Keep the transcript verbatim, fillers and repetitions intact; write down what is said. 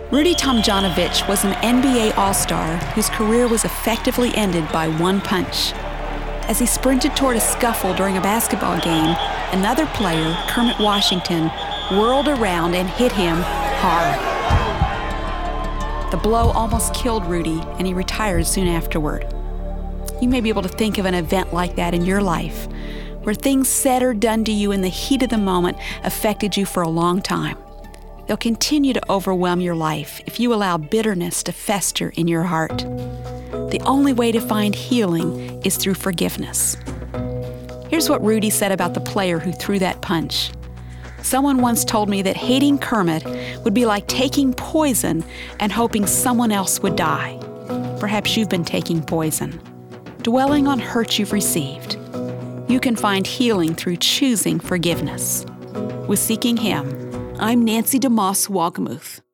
Rudy Tomjanovich was an N B A All-Star whose career was effectively ended by one punch. As he sprinted toward a scuffle during a basketball game, another player, Kermit Washington, whirled around and hit him hard. The blow almost killed Rudy, and he retired soon afterward. You may be able to think of an event like that in your life, where things said or done to you in the heat of the moment affected you for a long time. They'll continue to overwhelm your life if you allow bitterness to fester in your heart. The only way to find healing is through forgiveness. Here's what Rudy said about the player who threw that punch. Someone once told me that hating Kermit would be like taking poison and hoping someone else would die. Perhaps you've been taking poison, dwelling on hurt you've received. You can find healing through choosing forgiveness. With Seeking Him, I'm Nancy DeMoss Wolgemuth.